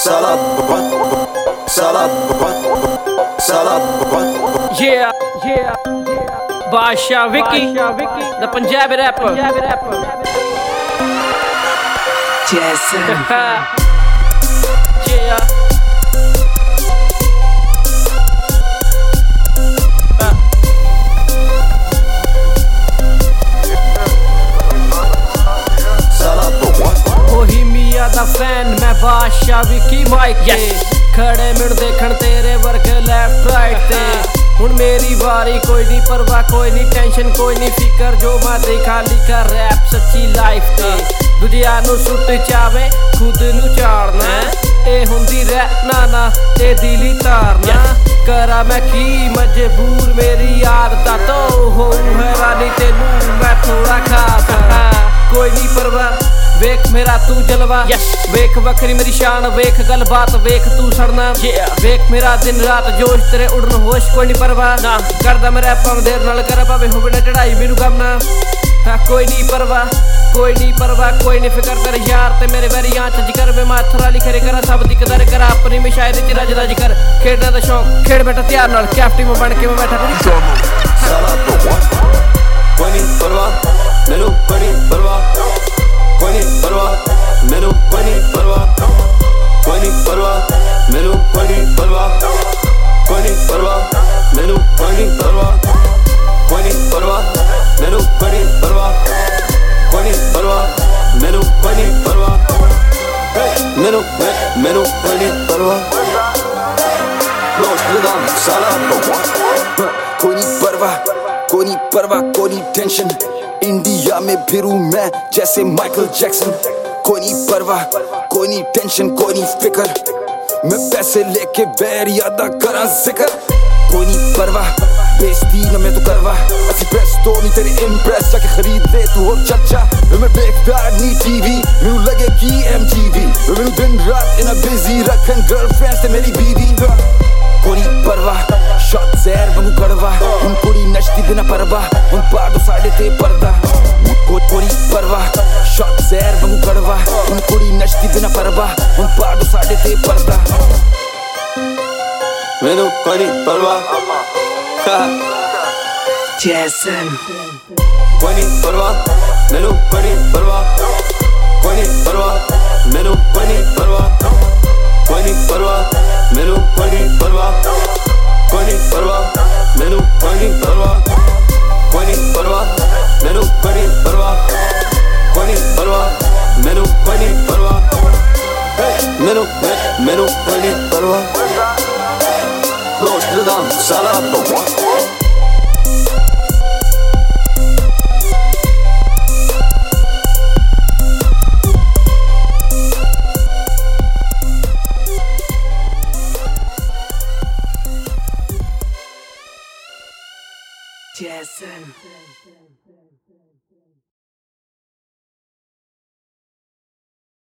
Yeah, Basha Vicky, the Punjabi rapper. Jason. Yeah. Bohemia ਦਾ fan ਮੈਂ ਬਾਦਸ਼ਾ ਵਿਕੀ mic ਤੇ ਖੜੇ ਮਿਣ ਦੇਖਣ ਤੇਰੇ ਵਰਗੇ ਲੈਫਟ ਰਾਈਟ ਤੇ ਹੁਣ ਮੇਰੀ ਵਾਰੀ ਕੋਈ ਨਹੀਂ ਪਰਵਾਹ ਕੋਈ ਨਹੀਂ ਟੈਨਸ਼ਨ ਕੋਈ ਨਹੀਂ ਫਿਕਰ ਜੋ ਮੈਂ ਦੇਖਾ ਲਿਖਾ ਰੈਪ ਸੱਚੀ ਲਾਈਫ ਤੇ ਦੂਜਿਆਂ ਨੂੰ ਸੁੱਟ ਚਾਵੇ ਖੁਦ ਨੂੰ ਚਾੜਨਾ ਇਹ ਹੁੰਦੀ ਰਹਿ ਨਾ ਇਹ ਦਿਲੀ ਤਾਰਨਾ ਕਰਾਂ ਮੈਂ ਕੀ ਮਜਬੂਰ ਮੇਰੀ ਆਦਤਾਂ ਤੋਂ ਹੋਊ ਹੈਰਾਨੀ ਤੈਨੂੰ ਮੈਂ ਥੋੜਾ ਖਾਸ ਕੋਈ ਨਹੀਂ ਪਰਵਾਹ ਵੇਖ ਮੇਰਾ ਤੂੰ ਜਲਵਾ ਵੇਖ ਵੱਖਰੀ ਮੇਰੀ ਸ਼ਾਨ ਵੇਖ ਗੱਲਬਾਤ ਵੇਖ ਤੂੰ ਸੜਨਾ ਵੇਖ ਮੇਰਾ ਦਿਨ ਰਾਤ ਜੋਸ਼ ਤੇਰੇ ਉੜਨ ਹੋਸ਼ ਕੋਈ ਨਹੀਂ ਪਰਵਾਹ ਨਾ ਕਰਦਾ ਮੈਂ ਰੈਪ ਭਾਵੇਂ ਦੇਰ ਨਾਲ ਕਰਾਂ ਭਾਵੇਂ ਹੋਵੇ ਨਾ ਚੜਾਈ ਮੈਨੂੰ ਗਮ ਨਾ ਕੋਈ ਨਹੀਂ ਪਰਵਾਹ ਕੋਈ ਨਹੀਂ ਫਿਕਰ ਤੇਰੇ ਯਾਰ ਤੇ ਮੇਰੇ ਵੈਰੀਆਂ ਚ ਜਿਕਰ ਵੇ ਮੈਂ ਹੱਥ ਰਾਲੀ ਖਰੇ ਕਰਾਂ ਸਭ ਦੀ ਕਦਰ ਕਰਾਂ ਆਪਣੀ ਮਸ਼ਾਇਰੀ ਚ ਰਜ ਕਰ ਖੇਡਾਂ ਦਾ ਸ਼ੌਕ ਖੇਡ ਬੈਠਾ ਤਿਆਰ ਨਾਲ ਕੈਪਟਨ ਮੈਂ ਬਣ ਕੇ ਮੈਂ ਬੈਠਾ ਕੋਈ ਨਹੀਂ ਪਰਵਾਹ ਮੈਨੂੰ ਕੋਈ ਨਹੀਂ ਪਰਵਾਹ ਕੋਈ ਨਹੀਂ ਪਰਵਾਹ ਮੈਨੂੰ ਕੋਈ ਨਹੀਂ ਪਰਵਾਹ ਕੋਈ ਨਹੀਂ ਪਰਵਾਹ ਮੈਨੂੰ ਕੋਈ ਨਹੀਂ ਪਰਵਾਹ ਕੋਈ ਨਹੀਂ ਪਰਵਾਹ ਮੈਨੂੰ ਕੋਈ ਨਹੀਂ ਪਰਵਾਹ ਕੋਈ ਨਹੀਂ ਪਰਵਾਹ ਮੈਨੂੰ ਕੋਈ ਨਹੀਂ ਪਰਵਾਹ ਕੋਈ ਨਹੀਂ ਪਰਵਾਹ ਮੈਨੂੰ ਕੋਈ ਨਹੀਂ ਪਰਵਾਹ ਮੈਨੂੰ ਕੋਈ ਨਹੀਂ ਪਰਵਾਹ ਲੋਸਟਰਦਾਮ ਸਾਲਾ कोई नहीं परवाह कोई नहीं टेंशन इंडिया में फिरूं मैं जैसे माइकल जैक्सन कोई नहीं परवाह कोई नहीं टेंशन कोई नहीं फिक्र मैं पैसे लेके बैर यादा करा जिक्र कोई नहीं परवाह बेइज्जती ना मैं तो करवा असि प्रेस तो नहीं तेरे इम्प्रेस जाके खरीद ले तू और चर्चा मैं बेकार नहीं टीवी मैनू लगे की MTV मैनू दिन रात इना बिजी रखन गर्लफ्रेंड्स ते मेरी बीवी कोई नहीं परवाह शॉट जहर वांगू कड़वा हुन कुड़ी नचदी बिना परवाह हुन पाड़ो साडे ते पर्दा कोई नहीं परवाह शॉट जहर वांगू कड़वा हुन कुड़ी नचदी बिना परवाह हुन पाड़ो साडे ते पर्दा मैनू कोई नहीं परवाह Jason. कोई नहीं परवाह मैनू कोई नहीं परवाह कोई नहीं परवाह मैनू कोई नहीं परवाह कोई नहीं परवाह मैनू कोई नहीं परवाह कोई नहीं परवाह मैनू कोई नहीं परवाह कोई नहीं परवाह मैनू कोई नहीं परवाह कोई नहीं परवाह मैनू कोई नहीं परवाह मैनू कोई नहीं परवाह लोस्टरदाम साला Jason.